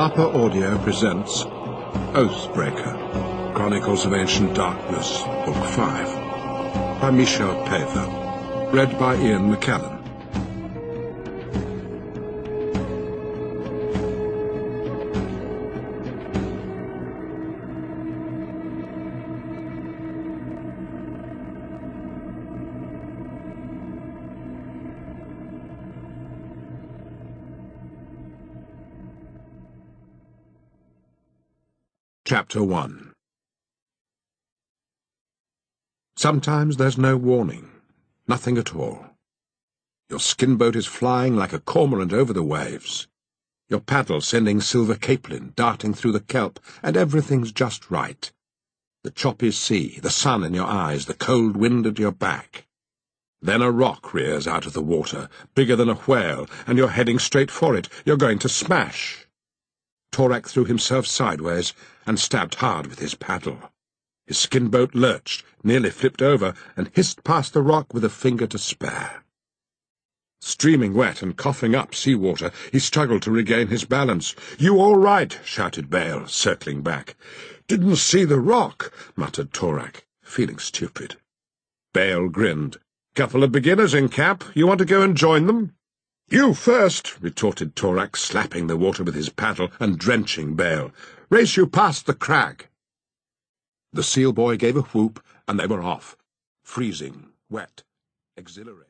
Harper Audio presents Oathbreaker, Chronicles of Ancient Darkness, Book 5, by Michel Paver, read by Ian McKellen. Chapter 1. Sometimes there's no warning, nothing at all. Your skin boat is flying like a cormorant over the waves, your paddle sending silver capelin darting through the kelp, and everything's just right. The choppy sea, the sun in your eyes, the cold wind at your back. Then a rock rears out of the water, bigger than a whale, and you're heading straight for it. You're going to smash. Torak threw himself sideways and stabbed hard with his paddle. His skin boat lurched, nearly flipped over, and hissed past the rock with a finger to spare. Streaming wet and coughing up seawater, he struggled to regain his balance. "You all right?" shouted Bale, circling back. "Didn't see the rock," muttered Torak, feeling stupid. Bale grinned. "Couple of beginners in camp. You want to go and join them?" "You first," retorted Torak, slapping the water with his paddle and drenching Bale. "Race you past the crag." The seal boy gave a whoop, and they were off, freezing, wet, exhilarated.